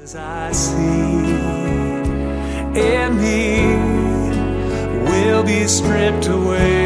As I see in me will be stripped away.